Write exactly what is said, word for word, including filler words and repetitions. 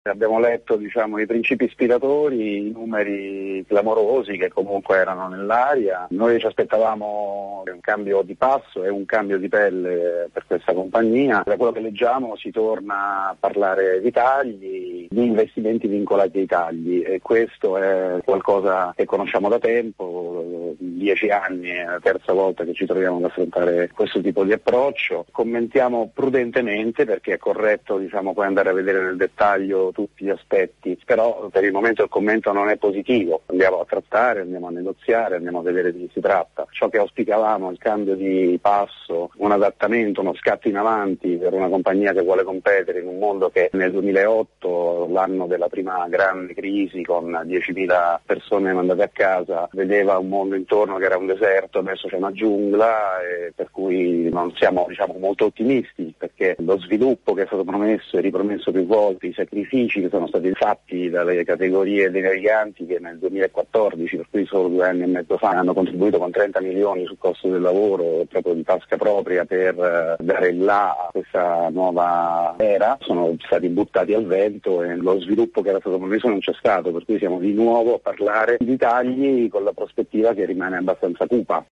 Abbiamo letto diciamo, i principi ispiratori, i numeri clamorosi che comunque erano nell'aria. Noi ci aspettavamo un cambio di passo e un cambio di pelle per questa compagnia. Da quello che leggiamo si torna a parlare di tagli, di investimenti vincolati ai tagli, e questo è qualcosa che conosciamo da tempo, dieci anni, è la terza volta che ci troviamo ad affrontare questo tipo di approccio. Commentiamo prudentemente perché è corretto diciamo, poi andare a vedere nel dettaglio tutti gli aspetti, però per il momento il commento non è positivo. Andiamo a trattare, andiamo a negoziare, andiamo a vedere di chi si tratta. Ciò che auspicavamo, il cambio di passo, un adattamento, uno scatto in avanti per una compagnia che vuole competere in un mondo che nel duemilaotto, l'anno della prima grande crisi con diecimila persone mandate a casa, vedeva un mondo intorno che era un deserto, adesso c'è una giungla, e per cui non siamo diciamo, molto ottimisti, perché lo sviluppo che è stato promesso e ripromesso più volte, i sacrifici che sono stati fatti dalle categorie dei naviganti che nel duemilaquattordici, per cui solo due anni e mezzo fa, hanno contribuito con trenta milioni sul costo del lavoro proprio di tasca propria per uh, dare il là a questa nuova era, sono stati buttati al vento e lo sviluppo che era stato promesso non c'è stato, per cui siamo di nuovo a parlare di tagli con la prospettiva che rimane abbastanza cupa.